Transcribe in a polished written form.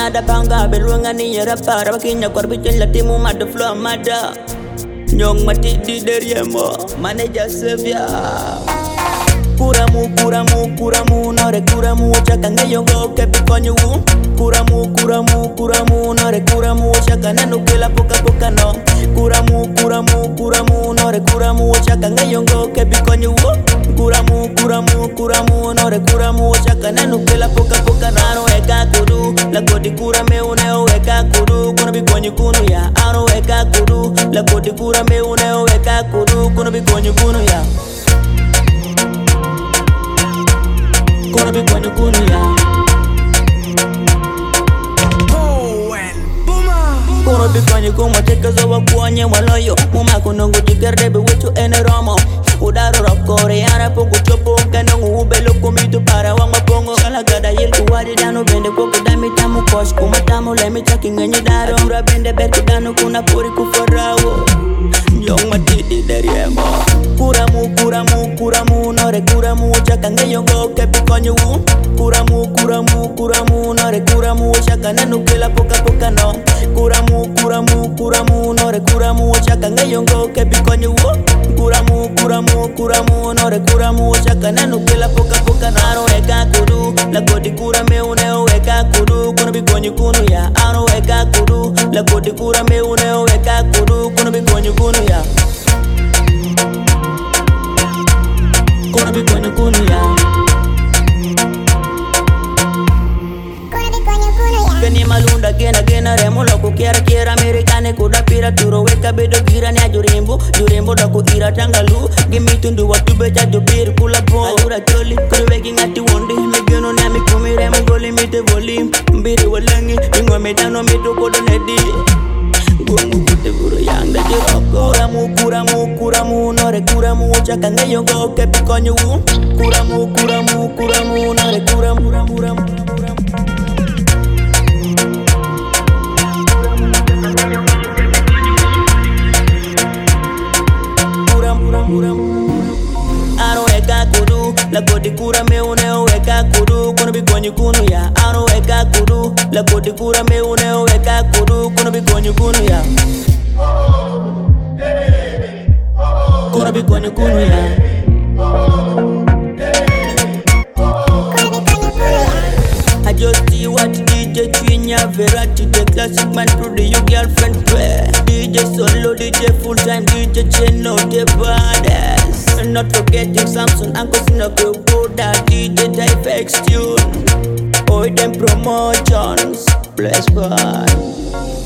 nada banga belunga ni yara para bakinya korbitin latimu mad flow mada nyong mati di deriemo manager sevia kuramu nore kuramu chaka ngeyongo kepikonyu kuramu nore kuramu chaka nanu kila poka no kuramu nore kuramu chaka ngeyongo kepikonyu kuramu nore kuramu chaka nanu kila poka naro eka kudu la kodi kurame uneo eka kudu kuna bikonyu kunu ya aro eka kudu la kodi kurame uneo eka kudu kuna bikonyu kunu ya gonna be going to Gunuya. Gonna be going to Guma, take us over Guanya, Waloyo, Mumakunungu, Jigger, with you and a Romo. Udaro of Koreana, Pogo Chopo, Kanu, Belo, Comito, Parawama Pongo, Salagada, Yelku, Wadidano, Bende, Poco, Damitamu, Kosh, Kumatamu, let me talking and you daro, Rabende, Betudano, Kuna, Puriku, Farao. Young Matiti, Deriemo. Kuramu, nore kuramu, chaka ngeyongo kepikonyu kuramu, nore kuramu, chaka nanu kila poka no kuramu, nore kuramu, chaka ngeyongo kepikonyu kuramu, nore kuramu, chaka nanu kila poka naro eka kudu, la kodi kurame uneo eka kudu, kuna bikonyu kunu ya aro eka kudu, la kodi kurame uneo eka kudu, kuna bikonyu kunu ya gonna be going to Gunuya. Kani malunda gena remola ko kiara amerikane kuda pira turo weka bedo gira ni jurimbo da ko ira tangalu gimi tundu watu beja jobir kula bo alura toli kurwegi ngati wondi megeno na mikumire mugoli mite volim mbiri walangi ingwa medano mitokodo nedi Gungu kute buru yang da jiroko Kuramu, nore kuramu chaka ngeyongo kepikonyu Kuramu, nore kuramu Aro eka kudu, la kodi kurame uneo eka kudu Kuna bikonyu kunu ya, aro eka kudu La kodi kurame uneo eka kudu Kuna bikonyu kunu ya Kuna bikonyu kunu ya I just see what DJ Twinya Verati the classic man produce your girlfriend play DJ solo, DJ full time, DJ Cheno the baddest And not forgetting Samson, Uncle Sinako, Boda, DJ Typex tune All them promotions, bless God